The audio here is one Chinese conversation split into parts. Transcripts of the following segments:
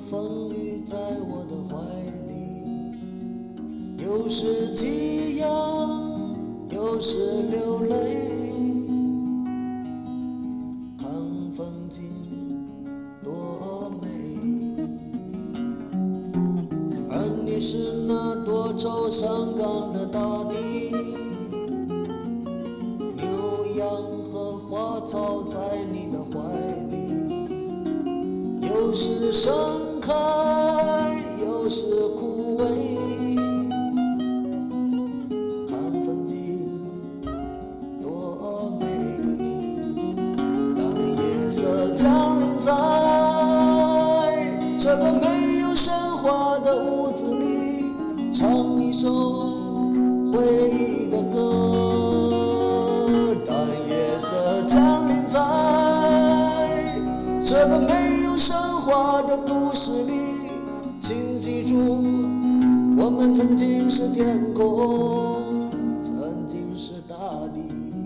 风雨在我的怀里，有时激昂，有时流泪，看风景多美。而你是那多愁善感的大地，牛羊和花草在你的怀里，有时盛开，有时枯萎，看风景多美。当夜色降临在这个没有神话的屋子里，唱一首回忆的歌。当夜色降临在这个没有神话的都市里，请记住，我们曾经是天空，曾经是大地。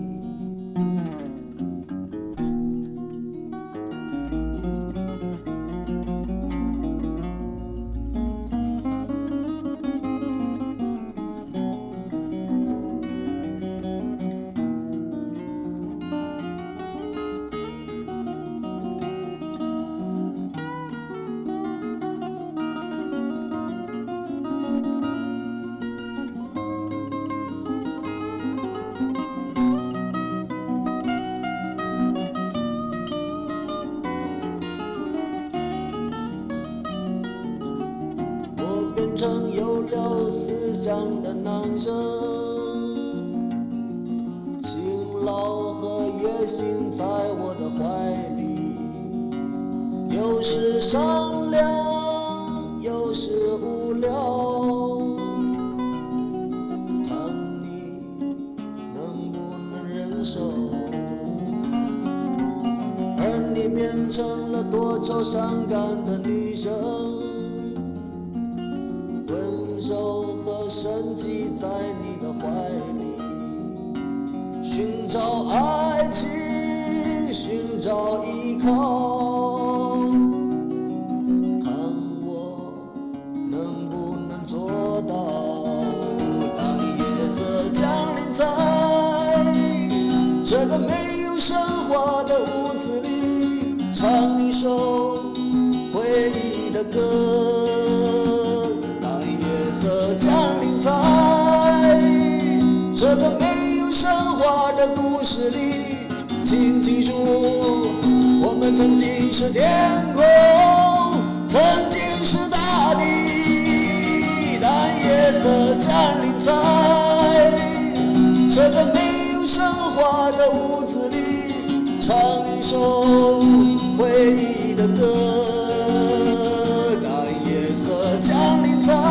变成有了思想的男生，勤劳和野心在我的怀里，有时善良，有时无聊，看你能不能忍受。而你变成了多愁善感的女生，温柔和生机在你的怀里，寻找爱情，寻找依靠，看我能不能做到。当夜色降临在这个没有神话的屋子里，唱一首回忆的歌。夜色降临在这个没有神话的都市里，请记住，我们曾经是天空，曾经是大地。当夜色降临在这个没有神话的屋子里，唱一首回忆的歌。当夜色降临在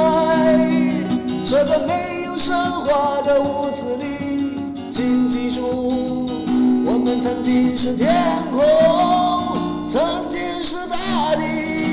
这个没有神话的屋子里，请记住，我们曾经是天空，曾经是大地。